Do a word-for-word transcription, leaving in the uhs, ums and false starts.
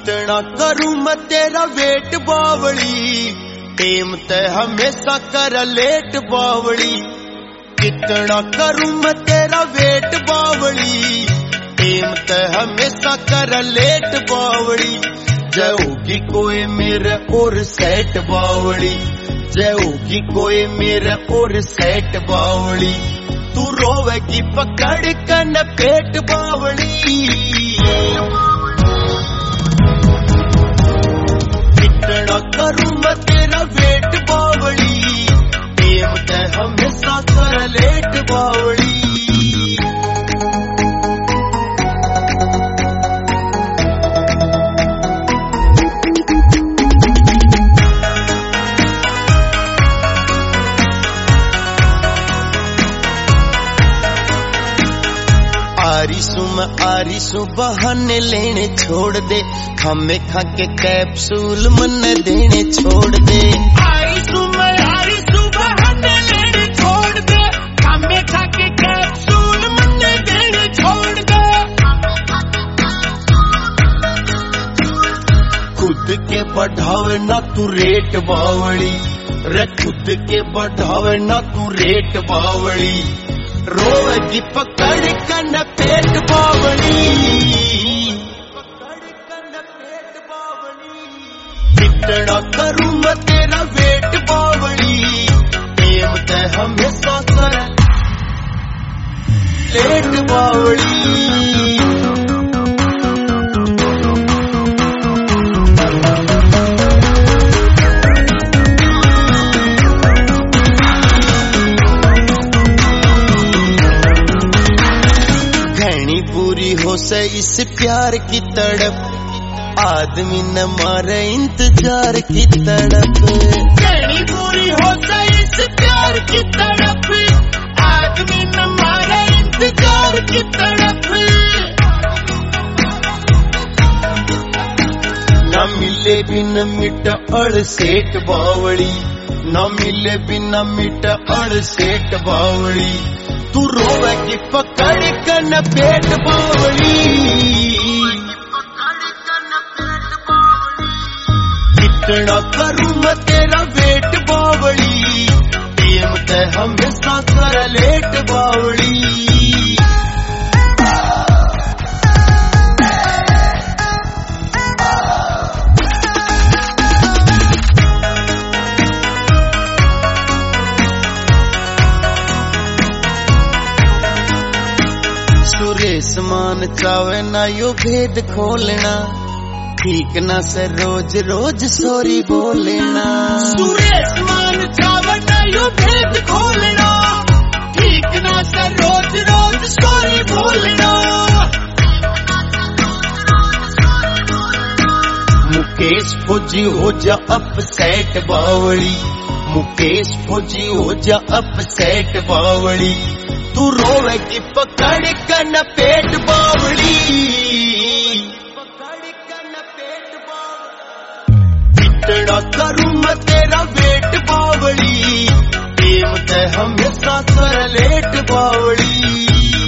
कितना करूं मैं तेरा वेट बावली, टेम ते हमेशा कर लेट बावली। कितना करूं मैं तेरा वेट बावली, टेम ते हमेशा कर लेट बावली। जय होगी कोई मेरे और सेट बावली, जय होगी कोई मेरे और सेट बावली। तू रोवेगी पकड़ कन पेट बावली। कितना करूं मैं तेरा वेट बावली, टेम ते हमेशा कर लेट बावली। आरिसू मैं आरिसू बहाने लेने छोड़ दे, हमें खा के कैप्सूल मन देने छोड़ दे। आरिसू मैं आरिसू बहाने लेने छोड़ दे, हमें खा के कैप्सूल मन देने छोड़ दे। खुद के बढ़ावे ना तू रेट बावली, रे खुद के बढ़ावे ना तू रेट बावली। रोवेगी पकड़ कन पेट बावली, कितना करूं मैं तेरा वेट बावली, टेम ते हमेशा कर लेट बावली। पूरी हो से इस प्यार की तड़प, आदमी न मारे इंतजार की तड़प। कहनी पूरी हो से इस प्यार की तड़प, आदमी न मारे इंतजार की तड़प। न मिले बिन मिट अड़ सेठ बावली, न मिले बिन मिट अड़ सेठ बावली। तू रोवेगी पकड़ कन पेट बावली। कितना करूं मैं तेरा वेट बावली, टेम ते हमेशा कर लेट बावली। सुरेश मान चावे ना यो भेद खोलना, ठीक ना से रोज रोज सॉरी बोलना। सुरेश मान चावे ना यो भेद खोलना, ठीक ना से रोज रोज सॉरी बोलना। मुकेश फौजी हो जा अपसेट बावली, मुकेश फौजी हो जा अपसेट बावली। तू रोवेगी पकड़ कन पेट बावली, कितना करूं मैं तेरा वेट बावली, टेम ते हमेशा कर लेट बावली।